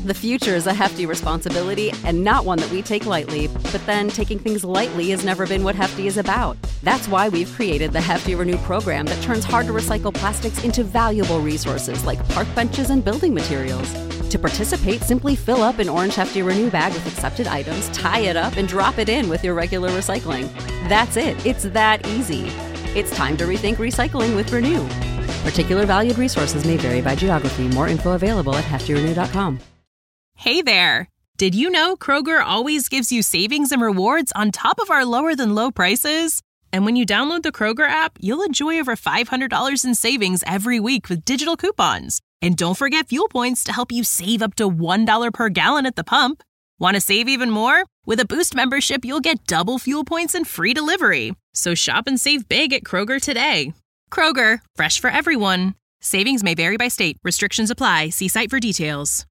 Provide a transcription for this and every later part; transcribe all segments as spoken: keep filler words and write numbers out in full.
The future is a hefty responsibility and not one that we take lightly, but then taking things lightly has never been what Hefty is about. That's why we've created the Hefty Renew program that turns hard-to-recycle plastics into valuable resources like park benches and building materials. To participate, simply fill up an orange Hefty Renew bag with accepted items, tie it up, and drop it in with your regular recycling. That's it. It's that easy. It's time to rethink recycling with Renew. Particular valued resources may vary by geography. More info available at hefty renew dot com. Hey there! Did you know Kroger always gives you savings and rewards on top of our lower-than-low prices? And when you download the Kroger app, you'll enjoy over five hundred dollars in savings every week with digital coupons. And don't forget fuel points to help you save up to one dollar per gallon at the pump. Want to save even more? With a Boost membership, you'll get double fuel points and free delivery. So shop and save big at Kroger today. Kroger, fresh for everyone. Savings may vary by state. Restrictions apply. See site for details.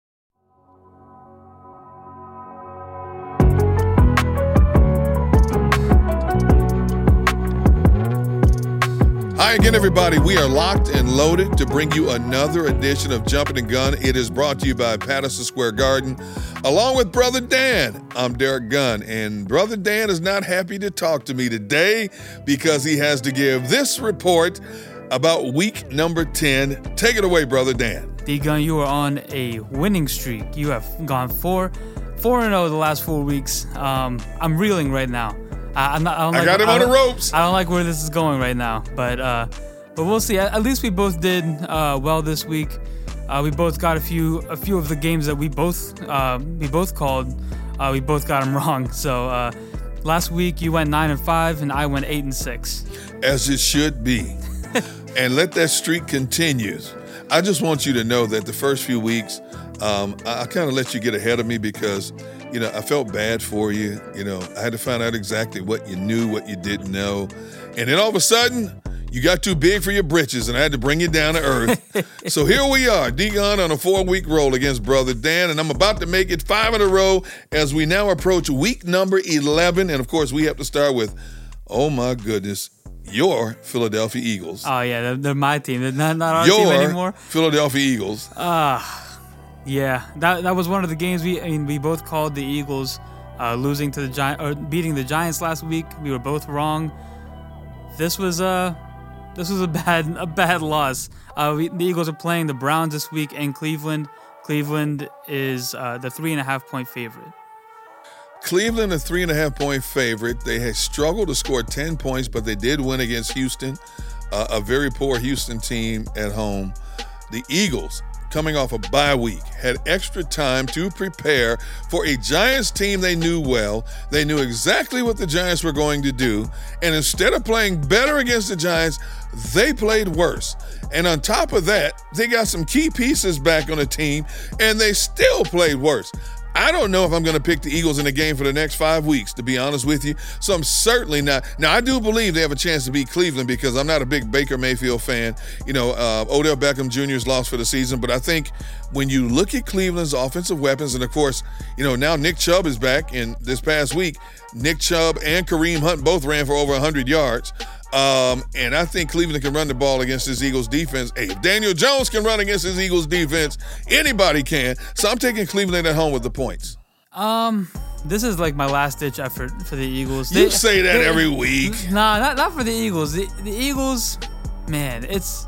Hi again, everybody. We are locked and loaded to bring you another edition of Jumping the Gun. It is brought to you by Patterson Square Garden, along with Brother Dan. I'm Derek Gunn, and Brother Dan is not happy to talk to me today because he has to give this report about week number ten. Take it away, Brother Dan. D-Gun, you are on a winning streak. You have gone four, four and oh the last four weeks. Um, I'm reeling right now. I, I'm not, I, don't I like, got him I on the ropes. I don't like where this is going right now, but uh, but we'll see. At, at least we both did uh, well this week. Uh, we both got a few a few of the games that we both uh, we both called. Uh, we both got them wrong. So uh, last week you went nine and five, and I went eight and six. As it should be, and let that streak continue. I just want you to know that the first few weeks, um, I, I kind of let you get ahead of me because, you know, I felt bad for you. You know, I had to find out exactly what you knew, what you didn't know. And then all of a sudden, you got too big for your britches, and I had to bring you down to earth. So here we are, D-Gun on a four-week roll against Brother Dan, and I'm about to make it five in a row as we now approach week number eleven. And, of course, we have to start with, oh, my goodness, your Philadelphia Eagles. Oh, yeah, they're, they're my team. They're not, not our your team anymore. Philadelphia Eagles. Ah. Uh, Yeah, that that was one of the games we I mean we both called the Eagles uh, losing to the Giants or beating the Giants last week. We were both wrong. This was a this was a bad a bad loss. Uh, we, the Eagles are playing the Browns this week in Cleveland. Cleveland is uh, the three and a half point favorite. Cleveland, a three and a half point favorite. They had struggled to score ten points, but they did win against Houston, uh, a very poor Houston team at home. The Eagles, coming off a bye week, had extra time to prepare for a Giants team they knew well. They knew exactly what the Giants were going to do. And instead of playing better against the Giants, they played worse. And on top of that, they got some key pieces back on the team, and they still played worse. I don't know if I'm going to pick the Eagles in the game for the next five weeks, to be honest with you. So I'm certainly not. Now, I do believe they have a chance to beat Cleveland because I'm not a big Baker Mayfield fan. You know, uh, Odell Beckham Junior is lost for the season. But I think when you look at Cleveland's offensive weapons, and, of course, you know, now Nick Chubb is back. And this past week, Nick Chubb and Kareem Hunt both ran for over one hundred yards. Um, and I think Cleveland can run the ball against this Eagles defense. Hey, if Daniel Jones can run against this Eagles defense, anybody can. So I'm taking Cleveland at home with the points. Um, this is like my last-ditch effort for the Eagles. You they, say that they, every week. Nah, not not for the Eagles. The, the Eagles, man, it's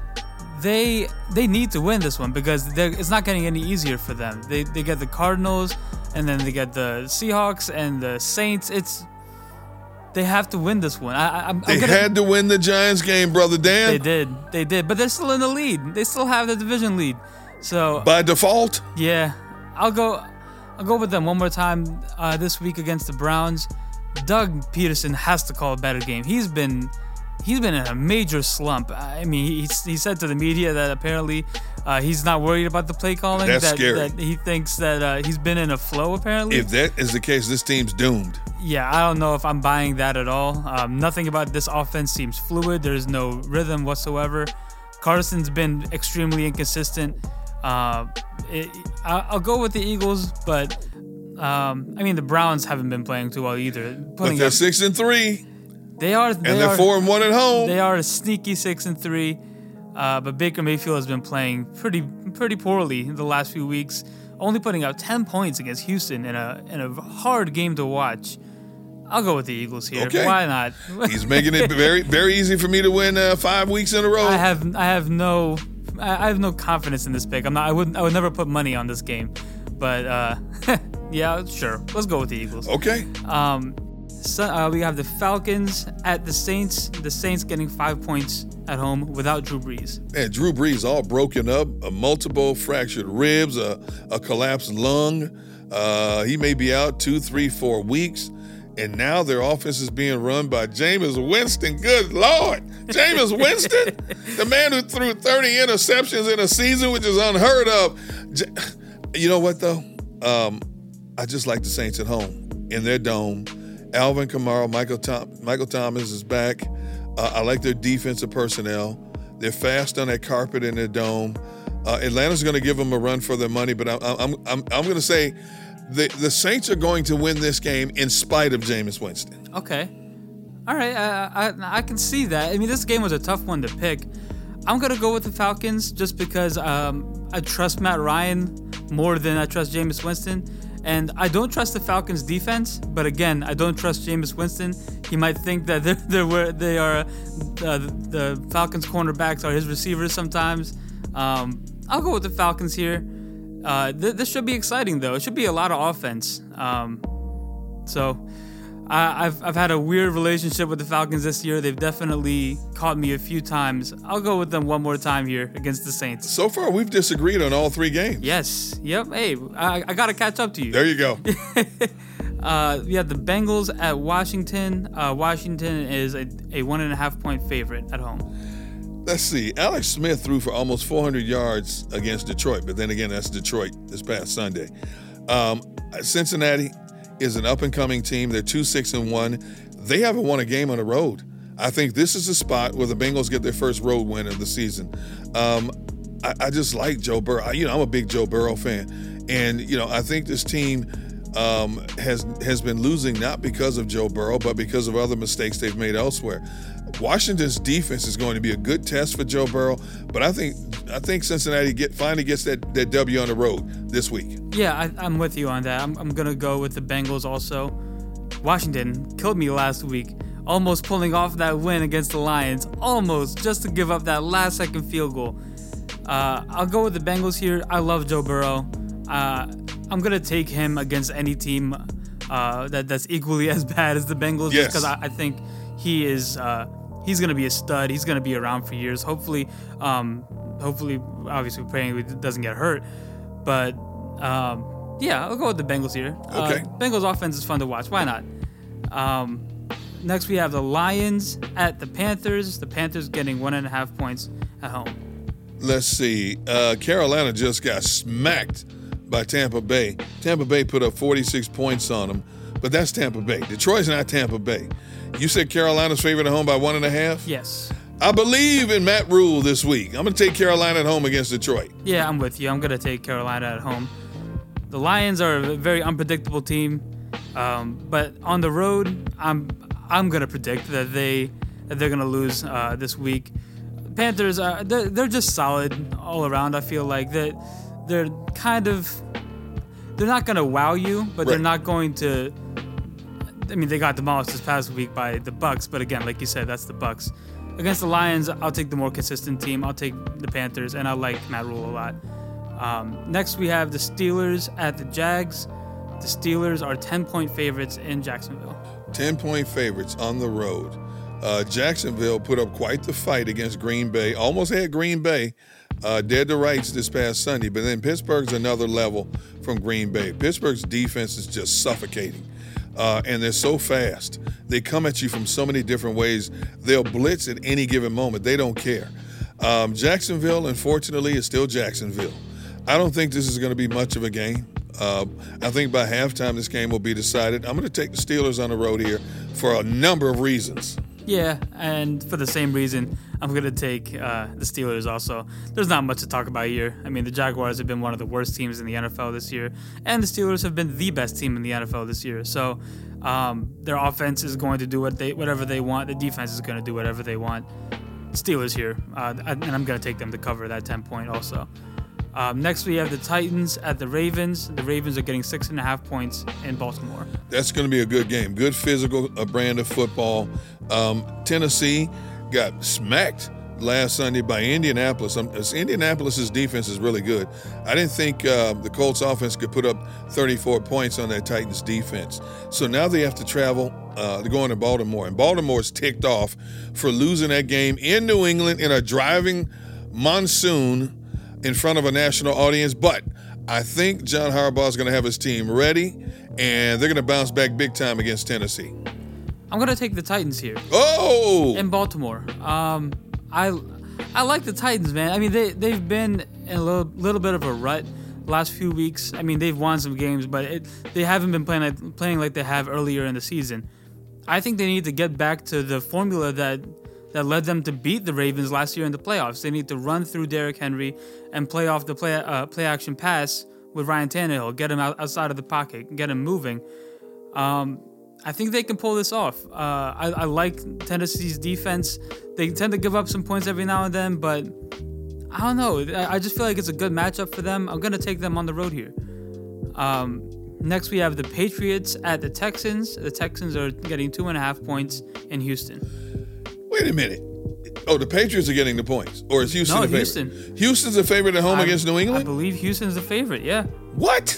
they they need to win this one because it's not getting any easier for them. They they get the Cardinals, and then they get the Seahawks and the Saints. It's They have to win this one. I, I'm, they I'm gonna, had to win the Giants game, Brother Dan. They did. They did. But they're still in the lead. They still have the division lead. So by default? Yeah. I'll go I'll go with them one more time uh, this week against the Browns. Doug Peterson has to call a better game. He's been he's been in a major slump. I mean, he, he said to the media that apparently uh, he's not worried about the play calling. That's that, scary. That he thinks that uh, he's been in a flow, apparently. If that is the case, this team's doomed. Yeah, I don't know if I'm buying that at all. Um, nothing about this offense seems fluid. There's no rhythm whatsoever. Carson's been extremely inconsistent. Uh, it, I'll go with the Eagles, but um, I mean the Browns haven't been playing too well either. But they're up, six and three. They are, they and they're are, four and one at home. They are a sneaky six and three. Uh, but Baker Mayfield has been playing pretty pretty poorly in the last few weeks. only putting up ten points against Houston in a in a hard game to watch. I'll go with the Eagles here. Okay. Why not? He's making it very very easy for me to win uh, five weeks in a row. I have I have no I have no confidence in this pick. I'm not. I wouldn't. I would never put money on this game. But uh, yeah, sure. Let's go with the Eagles. Okay. Um, so, uh, we have the Falcons at the Saints. The Saints getting five points at home without Drew Brees. Man, Drew Brees all broken up, a multiple fractured ribs, a, a collapsed lung. Uh, he may be out two, three, four weeks. And now their offense is being run by Jameis Winston. Good Lord. Jameis Winston, the man who threw thirty interceptions in a season, which is unheard of. You know what, though? Um, I just like the Saints at home in their dome. Alvin Kamara, Michael Tom- Michael Thomas is back. Uh, I like their defensive personnel. They're fast on that carpet in their dome. Uh, Atlanta's going to give them a run for their money, but I'm I'm I'm, I'm going to say the the Saints are going to win this game in spite of Jameis Winston. Okay, all right, uh, I I can see that. I mean, this game was a tough one to pick. I'm gonna go with the Falcons just because um, I trust Matt Ryan more than I trust Jameis Winston. And I don't trust the Falcons defense, but again, I don't trust Jameis Winston. He might think that they're, they're, they are uh, the Falcons cornerbacks are his receivers sometimes. Um, I'll go with the Falcons here. Uh, th- this should be exciting, though. It should be a lot of offense. Um, so I, I've I've had a weird relationship with the Falcons this year. They've definitely caught me a few times. I'll go with them one more time here against the Saints. So far, we've disagreed on all three games. Yes. Yep. Hey, I, I got to catch up to you. There you go. uh, we have the Bengals at Washington. Uh, Washington is a, a one and a half point favorite at home. Let's see. Alex Smith threw for almost four hundred yards against Detroit, but then again, that's Detroit this past Sunday. Um, Cincinnati is an up-and-coming team. They're two six and one. They haven't won a game on the road. I think this is a spot where the Bengals get their first road win of the season. Um, I, I just like Joe Burrow. I, you know, I'm a big Joe Burrow fan, and you know, I think this team um, has has been losing not because of Joe Burrow, but because of other mistakes they've made elsewhere. Washington's defense is going to be a good test for Joe Burrow, but I think I think Cincinnati get finally gets that, that W on the road this week. Yeah, I, I'm with you on that. I'm, I'm going to go with the Bengals also. Washington killed me last week, almost pulling off that win against the Lions, almost, just to give up that last-second field goal. Uh, I'll go with the Bengals here. I love Joe Burrow. Uh, I'm going to take him against any team uh, that, that's equally as bad as the Bengals, yes. just because I, I think he is uh, he's going to be a stud. He's going to be around for years. Hopefully, um, hopefully, obviously, praying he doesn't get hurt. But, um, yeah, I'll go with the Bengals here. Okay. Uh, Bengals offense is fun to watch. Why not? Um, next, we have the Lions at the Panthers. The Panthers getting one and a half points at home. Let's see. Uh, Carolina just got smacked by Tampa Bay. Tampa Bay put up forty-six points on them, but that's Tampa Bay. Detroit's not Tampa Bay. You said Carolina's favored at home by one and a half? Yes. I believe in Matt Rule this week. I'm going to take Carolina at home against Detroit. Yeah, I'm with you. I'm going to take Carolina at home. The Lions are a very unpredictable team, um, but on the road, I'm I'm going to predict that they that they're going to lose uh, this week. Panthers are they're, they're just solid all around. I feel like that they're, they're kind of they're not going to wow you, but right. they're not going to. I mean, they got demolished this past week by the Bucs, but again, like you said, that's the Bucs. Against the Lions, I'll take the more consistent team. I'll take the Panthers, and I like Matt Rule a lot. Um, next, we have the Steelers at the Jags. The Steelers are ten-point favorites in Jacksonville. ten-point favorites on the road. Uh, Jacksonville put up quite the fight against Green Bay. Almost had Green Bay uh, dead to rights this past Sunday, but then Pittsburgh's another level from Green Bay. Pittsburgh's defense is just suffocating. Uh, and they're so fast. They come at you from so many different ways. They'll blitz at any given moment. They don't care. Um, Jacksonville, unfortunately, is still Jacksonville. I don't think this is going to be much of a game. Uh, I think by halftime this game will be decided. I'm going to take the Steelers on the road here for a number of reasons. Yeah, and for the same reason, I'm going to take uh, the Steelers also. There's not much to talk about here. I mean, the Jaguars have been one of the worst teams in the N F L this year, and the Steelers have been the best team in the N F L this year. So um, their offense is going to do what they, whatever they want. The defense is going to do whatever they want. Steelers here, uh, and I'm going to take them to cover that ten-point also. Um, next, we have the Titans at the Ravens. The Ravens are getting six and a half points in Baltimore. That's going to be a good game. Good physical uh, brand of football. Um, Tennessee got smacked last Sunday by Indianapolis. Um, Indianapolis's defense is really good. I didn't think uh, the Colts offense could put up thirty-four points on that Titans defense. So now they have to travel. Uh, they're going to Baltimore. And Baltimore's ticked off for losing that game in New England in a driving monsoon in front of a national audience. But I think John Harbaugh is going to have his team ready, and they're going to bounce back big time against Tennessee. I'm going to take the Titans here. Oh! In Baltimore. Um, I I like the Titans, man. I mean, they, they've been in a little, little bit of a rut last few weeks. I mean, they've won some games, but it, they haven't been playing like, playing like they have earlier in the season. I think they need to get back to the formula that that led them to beat the Ravens last year in the playoffs. They need to run through Derrick Henry and play off the play uh, play action pass with Ryan Tannehill, get him out, outside of the pocket, get him moving. Um, I think they can pull this off. Uh, I, I like Tennessee's defense. They tend to give up some points every now and then, but I don't know. I, I just feel like it's a good matchup for them. I'm going to take them on the road here. Um, next, we have the Patriots at the Texans. The Texans are getting two and a half points in Houston. Wait a minute. Oh, the Patriots are getting the points, or is Houston no, the favorite? Houston. Houston's a favorite at home I, against New England? I believe Houston's the favorite, yeah. What?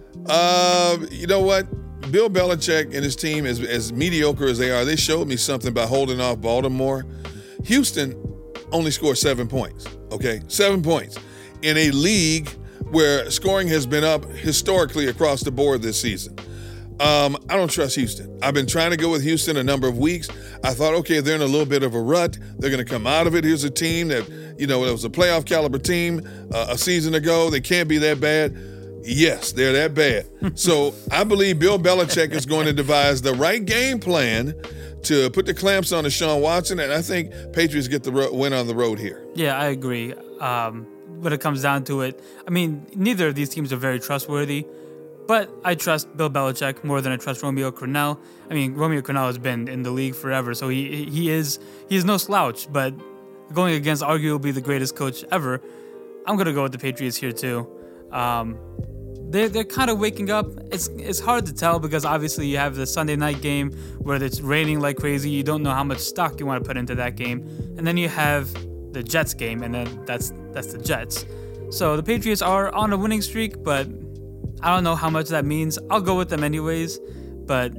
Uh, you know what? Bill Belichick and his team, as, as mediocre as they are, they showed me something by holding off Baltimore. Houston only scored seven points, okay? Seven points in a league where scoring has been up historically across the board this season. Um, I don't trust Houston. I've been trying to go with Houston a number of weeks. I thought, okay, they're in a little bit of a rut. They're going to come out of it. Here's a team that, you know, it was a playoff caliber team uh, a season ago. They can't be that bad. Yes, they're that bad. So I believe Bill Belichick is going to devise the right game plan to put the clamps on Deshaun Watson, and I think Patriots get the ro- win on the road here. Yeah, I agree. Um, when it comes down to it, I mean, neither of these teams are very trustworthy, but I trust Bill Belichick more than I trust Romeo Crennel. I mean, Romeo Crennel has been in the league forever, so he he is he is no slouch, but going against arguably the greatest coach ever, I'm going to go with the Patriots here too. Um, They're, they're kind of waking up. It's it's hard to tell because obviously you have the Sunday night game where it's raining like crazy. You don't know how much stock you want to put into that game. And then you have the Jets game, and then that's that's the Jets. So the Patriots are on a winning streak, but I don't know how much that means. I'll go with them anyways, but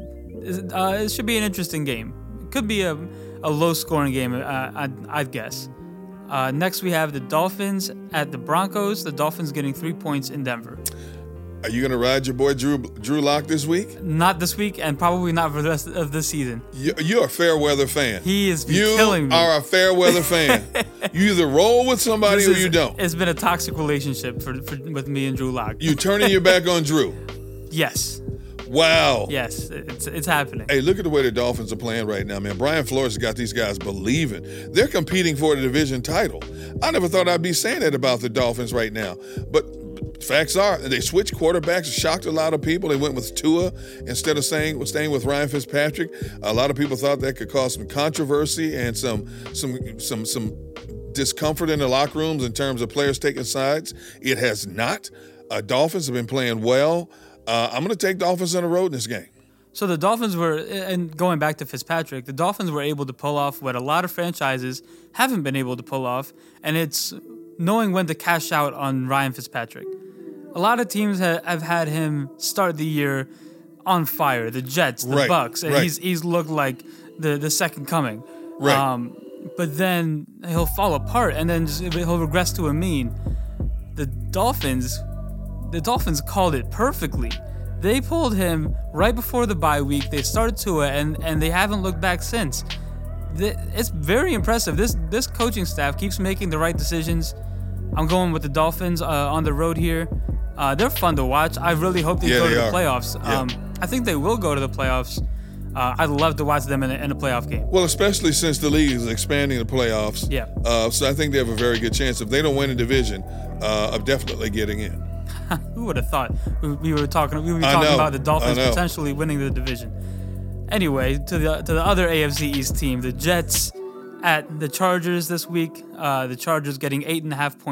uh, it should be an interesting game. It could be a, a low-scoring game, uh, I'd, I'd guess. Uh, next, we have the Dolphins at the Broncos. The Dolphins getting three points in Denver. Are you going to ride your boy Drew Drew Lock this week? Not this week, and probably not for the rest of the season. You, you're a fair weather fan. He is you killing me. You are a fair weather fan. You either roll with somebody This or is- you don't. It's been a toxic relationship for, for with me and Drew Lock. You turning your back on Drew. Yes, Wow. yes, it's it's happening. Hey, look at the way the Dolphins are playing right now, man. Brian Flores has got these guys believing. They're competing for the division title. I never thought I'd be saying that about the Dolphins right now. But facts are, they switched quarterbacks, shocked a lot of people. They went with Tua instead of staying, staying with Ryan Fitzpatrick. A lot of people thought that could cause some controversy and some some some some discomfort in the locker rooms in terms of players taking sides. It has not. Uh, Dolphins have been playing well. Uh, I'm going to take Dolphins on the road in this game. So the Dolphins were, and going back to Fitzpatrick, the Dolphins were able to pull off what a lot of franchises haven't been able to pull off, and it's knowing when to cash out on Ryan Fitzpatrick. A lot of teams ha- have had him start the year on fire. The Jets, the Right, Bucks, and right. he's he's looked like the, the second coming. Right. Um, but then he'll fall apart, and then just, he'll regress to a mean. The Dolphins, the Dolphins called it perfectly. They pulled him right before the bye week. They started Tua, and and they haven't looked back since. The, it's very impressive. This this coaching staff keeps making the right decisions. I'm going with the Dolphins uh, on the road here. Uh, they're fun to watch. I really hope they Yeah, go they to the are. playoffs. Yeah. Um, I think they will go to the playoffs. Uh, I'd love to watch them in a, in a playoff game. Well, especially since the league is expanding the playoffs. Yeah. Uh, so I think they have a very good chance, if they don't win a division, uh, of definitely getting in. Who would have thought we, we were talking? We were I talking know, about the Dolphins I know. potentially winning the division. Anyway, to the to the other A F C East team, the Jets at the Chargers this week. Uh, the Chargers getting eight and a half points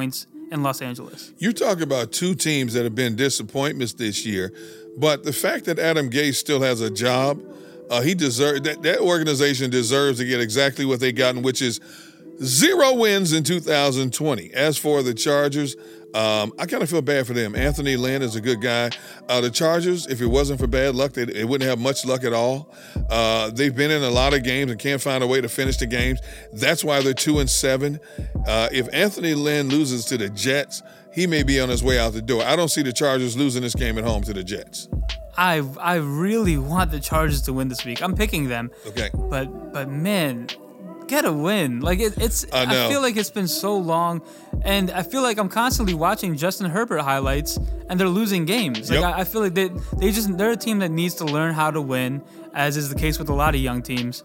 in Los Angeles. You talk about two teams that have been disappointments this year, but the fact that Adam Gase still has a job, uh, he deserves that, that organization deserves to get exactly what they gotten, which is zero wins in two thousand twenty. As for the Chargers, um, I kind of feel bad for them. Anthony Lynn is a good guy. Uh, the Chargers, if it wasn't for bad luck, they, they wouldn't have much luck at all. Uh, they've been in a lot of games and can't find a way to finish the games. That's why they're two and seven. Uh, if Anthony Lynn loses to the Jets, he may be on his way out the door. I don't see the Chargers losing this game at home to the Jets. I I really want the Chargers to win this week. I'm picking them. Okay. But but man, get a win. Like it, it's I know. I feel like it's been so long, and I feel like I'm constantly watching Justin Herbert highlights, and they're losing games. Like Yep. I, I feel like they they just they're a team that needs to learn how to win, as is the case with a lot of young teams.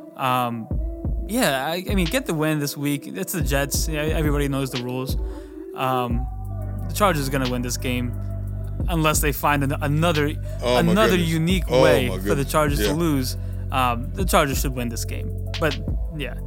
Um, yeah, I, I mean, get the win this week. It's the Jets. Yeah, everybody knows the rules. Um, the Chargers are gonna win this game, unless they find an, another Oh, my another goodness. unique Oh, way my for the goodness. Chargers Yeah. to lose. Um, the Chargers should win this game. But yeah.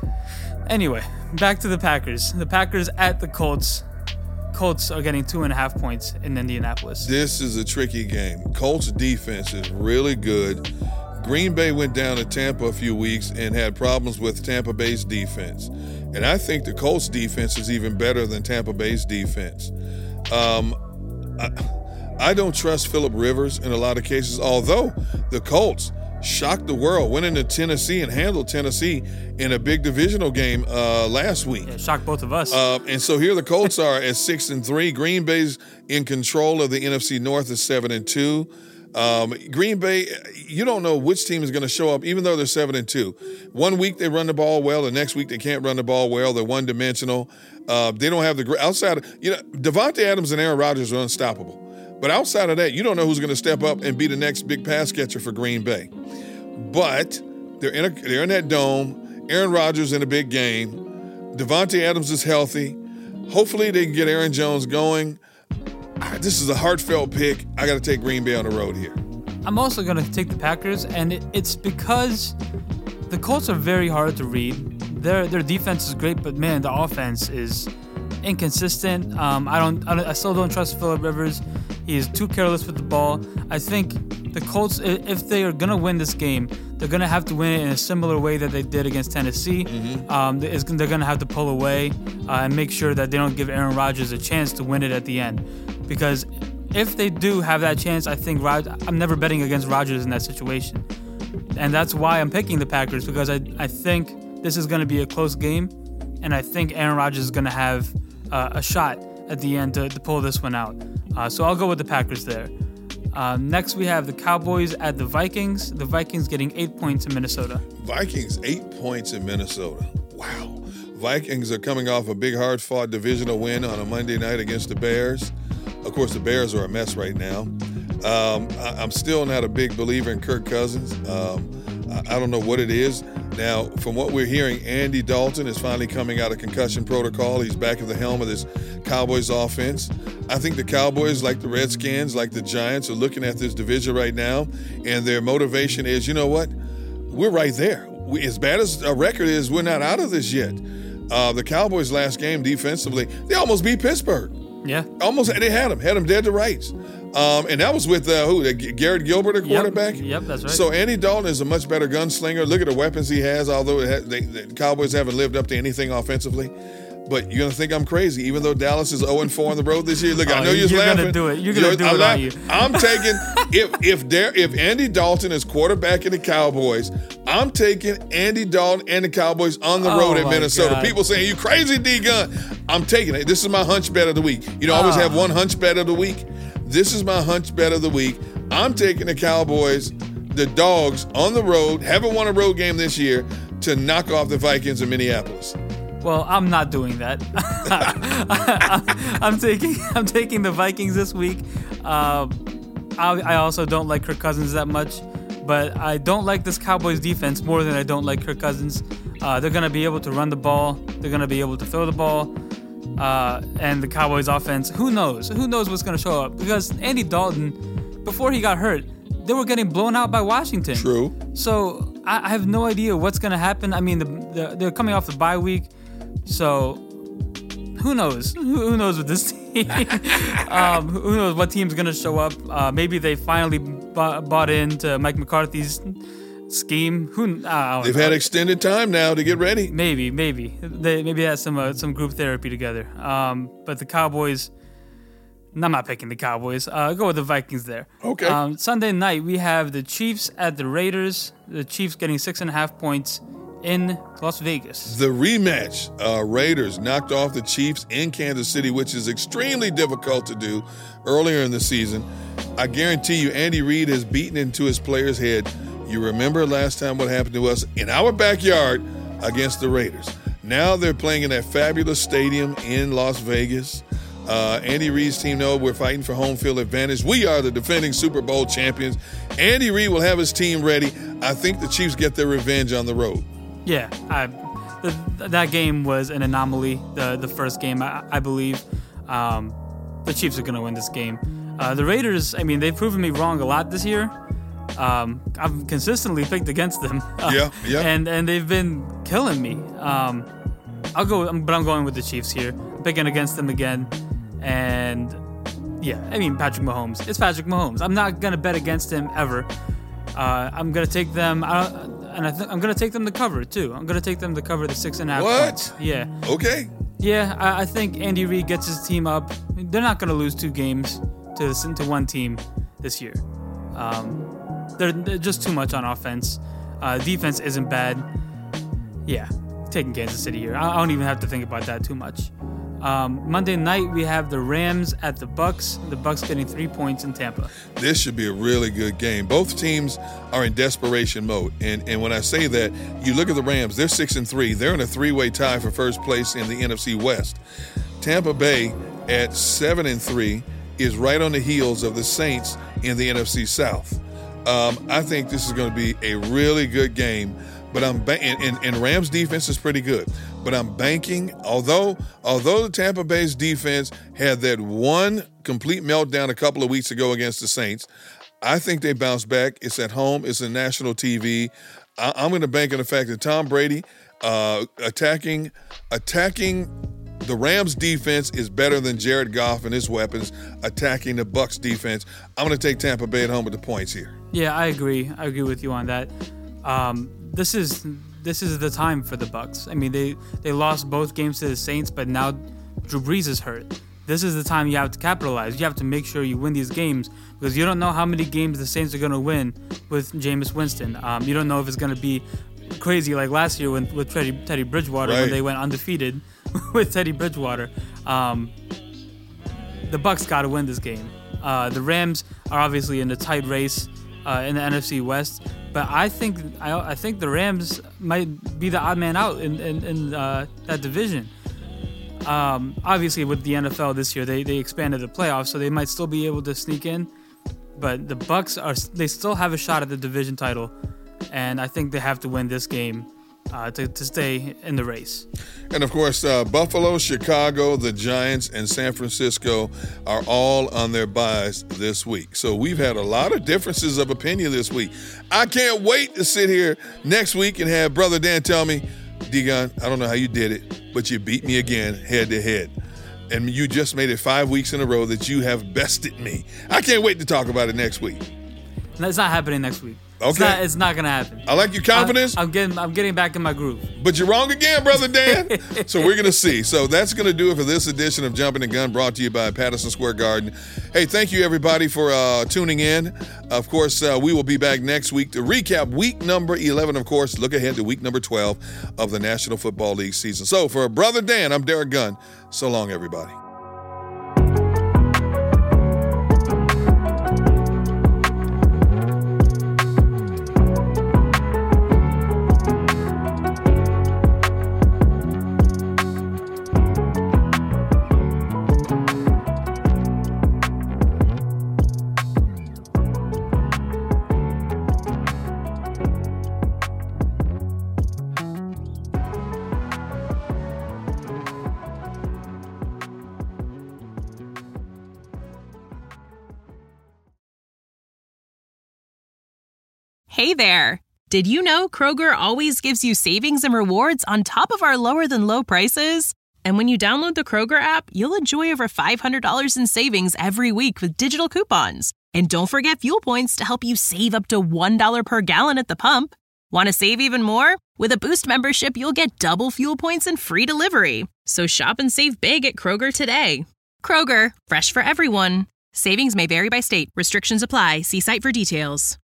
Anyway, back to the Packers. The Packers at the Colts. Colts are getting two and a half points in Indianapolis. This is a tricky game. Colts defense is really good. Green Bay went down to Tampa a few weeks and had problems with Tampa Bay's defense. And I think the Colts defense is even better than Tampa Bay's defense. Um, I, I don't trust Phillip Rivers in a lot of cases, although the Colts shocked the world, went into Tennessee and handled Tennessee in a big divisional game uh, last week. Yeah, shocked both of us. Uh, and so here the Colts are at six and three. Green Bay's in control of the N F C North at seven and two. Um, Green Bay, you don't know which team is going to show up, even though they're seven and two. One week they run the ball well, the next week they can't run the ball well. They're one dimensional. Uh, they don't have the outside. Of, you know, Devontae Adams and Aaron Rodgers are unstoppable. But outside of that, you don't know who's going to step up and be the next big pass catcher for Green Bay. But they're in a, they're in that dome. Aaron Rodgers in a big game. Devontae Adams is healthy. Hopefully they can get Aaron Jones going. This is a heartfelt pick. I got to take Green Bay on the road here. I'm also going to take the Packers, and it, it's because the Colts are very hard to read. Their their defense is great, but man, the offense is inconsistent. Um, I don't, I don't, I still don't trust Phillip Rivers. He is too careless with the ball. I think the Colts, if they are gonna win this game, they're gonna have to win it in a similar way that they did against Tennessee. Mm-hmm. Um, they're gonna have to pull away uh, and make sure that they don't give Aaron Rodgers a chance to win it at the end, because if they do have that chance, I think Rod- I'm never betting against Rodgers in that situation. And that's why I'm picking the Packers, because I, I think this is going to be a close game, and I think Aaron Rodgers is going to have uh, a shot at the end to, to pull this one out. Uh, so I'll go with the Packers there. Uh, next, we have the Cowboys at the Vikings. The Vikings getting eight points in Minnesota. Vikings, eight points in Minnesota. Wow. Vikings are coming off a big, hard-fought divisional win on a Monday night against the Bears. Of course, the Bears are a mess right now. Um, I, I'm still not a big believer in Kirk Cousins. Um, I, I don't know what it is. Now, from what we're hearing, Andy Dalton is finally coming out of concussion protocol. He's back at the helm of this Cowboys offense. I think the Cowboys, like the Redskins, like the Giants, are looking at this division right now, and their motivation is, you know what? We're right there. We, as bad as our record is, we're not out of this yet. Uh, the Cowboys' last game defensively, they almost beat Pittsburgh. Yeah. Almost, they had him, had him dead to rights. Um, and that was with, uh, who, Garrett Gilbert, a quarterback? Yep, yep, that's right. So Andy Dalton is a much better gunslinger. Look at the weapons he has, although it has, they, the Cowboys haven't lived up to anything offensively. But you're going to think I'm crazy, even though Dallas is oh and four on the road this year. Look, oh, I know you're, you're laughing. You're going to do it. You're going to do I'm it, aren't you? I'm taking, if if there, if Andy Dalton is quarterback in the Cowboys, I'm taking Andy Dalton and the Cowboys on the road Oh, in my Minnesota. God. People saying, you crazy, D-Gun. I'm taking it. This is my hunch bet of the week. You know, I always Oh. have one hunch bet of the week. This is my hunch bet of the week. I'm taking the Cowboys, the Dogs, on the road, haven't won a road game this year, to knock off the Vikings in Minneapolis. Well, I'm not doing that. I'm taking I'm taking the Vikings this week. Uh, I, I also don't like Kirk Cousins that much, but I don't like this Cowboys defense more than I don't like Kirk Cousins. Uh, they're gonna be able to run the ball. They're gonna be able to throw the ball. Uh, and the Cowboys offense, who knows? Who knows what's gonna show up? Because Andy Dalton, before he got hurt, they were getting blown out by Washington. True. So I, I have no idea what's gonna happen. I mean, the, the, they're coming off the bye week. So who knows? Who, who knows with this team? um, who knows what team's gonna show up? Uh, maybe they finally bought, bought into Mike McCarthy's scheme. Who? Uh, They've know. had extended time now to get ready. Maybe, maybe they maybe had some uh, some group therapy together. Um, but the Cowboys. I'm not picking the Cowboys. Uh, go with the Vikings there. Okay. Um, Sunday night we have the Chiefs at the Raiders. The Chiefs getting six and a half points in Las Vegas. The rematch. Uh, Raiders knocked off the Chiefs in Kansas City, which is extremely difficult to do earlier in the season. I guarantee you, Andy Reid has beaten into his players' head. You remember last time what happened to us in our backyard against the Raiders. Now they're playing in that fabulous stadium in Las Vegas. Uh, Andy Reid's team know we're fighting for home field advantage. We are the defending Super Bowl champions. Andy Reid will have his team ready. I think the Chiefs get their revenge on the road. Yeah, I, the, that game was an anomaly. The the first game, I, I believe, um, the Chiefs are going to win this game. Uh, the Raiders, I mean, they've proven me wrong a lot this year. Um, I've consistently picked against them. Yeah, yeah. And and they've been killing me. Um, I'll go, but I'm going with the Chiefs here. I'm picking against them again. And yeah, I mean, Patrick Mahomes. It's Patrick Mahomes. I'm not going to bet against him ever. Uh, I'm going to take them, I don't, and I th- I'm going to take them to cover, too. I'm going to take them to cover the six and a half What? points. Yeah. Okay. Yeah, I, I think Andy Reid gets his team up. They're not going to lose two games to to one team this year. Um, they're, they're just too much on offense. Uh, defense isn't bad. Yeah, taking Kansas City here. I, I don't even have to think about that too much. Um, Monday night, we have the Rams at the Bucks. The Bucks getting three points in Tampa. This should be a really good game. Both teams are in desperation mode. And and when I say that, you look at the Rams, they're six and three. They're in a three-way tie for first place in the N F C West. Tampa Bay at seven and three is right on the heels of the Saints in the N F C South. Um, I think this is going to be a really good game. But I'm ba- and, and, and Rams defense is pretty good. But I'm banking, although although the Tampa Bay's defense had that one complete meltdown a couple of weeks ago against the Saints, I think they bounce back. It's at home. It's on national T V. I, I'm going to bank on the fact that Tom Brady uh, attacking attacking the Rams defense is better than Jared Goff and his weapons attacking the Bucs defense. I'm going to take Tampa Bay at home with the points here. Yeah, I agree. I agree with you on that. Um, this is this is the time for the Bucs. I mean, they, they lost both games to the Saints, but now Drew Brees is hurt. This is the time you have to capitalize. You have to make sure you win these games because you don't know how many games the Saints are going to win with Jameis Winston. Um, you don't know if it's going to be crazy like last year when, with Teddy, Teddy Bridgewater right. when they went undefeated with Teddy Bridgewater. Um, the Bucs got to win this game. Uh, the Rams are obviously in a tight race uh, in the N F C West, but I think I, I think the Rams might be the odd man out in in, in uh, that division. Um, obviously, with the N F L this year, they, they expanded the playoffs, so they might still be able to sneak in. But the Bucs are they still have a shot at the division title, and I think they have to win this game uh, to to stay in the race. And of course, uh, Buffalo, Chicago, the Giants, and San Francisco are all on their byes this week. So we've had a lot of differences of opinion this week. I can't wait to sit here next week and have Brother Dan tell me, D-Gon, I don't know how you did it, but you beat me again head to head. And you just made it five weeks in a row that you have bested me. I can't wait to talk about it next week. That's not happening next week. Okay. It's not, it's not going to happen. I like your confidence. I, I'm getting I'm getting back in my groove. But you're wrong again, Brother Dan. So we're going to see. So that's going to do it for this edition of Jumping the Gun, brought to you by Patterson Square Garden. Hey, thank you, everybody, for uh, tuning in. Of course, uh, we will be back next week to recap week number eleven. Of course, look ahead to week number twelve of the National Football League season. So for Brother Dan, I'm Derek Gunn. So long, everybody. Hey there! Did you know Kroger always gives you savings and rewards on top of our lower than low prices? And when you download the Kroger app, you'll enjoy over five hundred dollars in savings every week with digital coupons. And don't forget fuel points to help you save up to one dollar per gallon at the pump. Want to save even more? With a Boost membership, you'll get double fuel points and free delivery. So shop and save big at Kroger today. Kroger, fresh for everyone. Savings may vary by state. Restrictions apply. See site for details.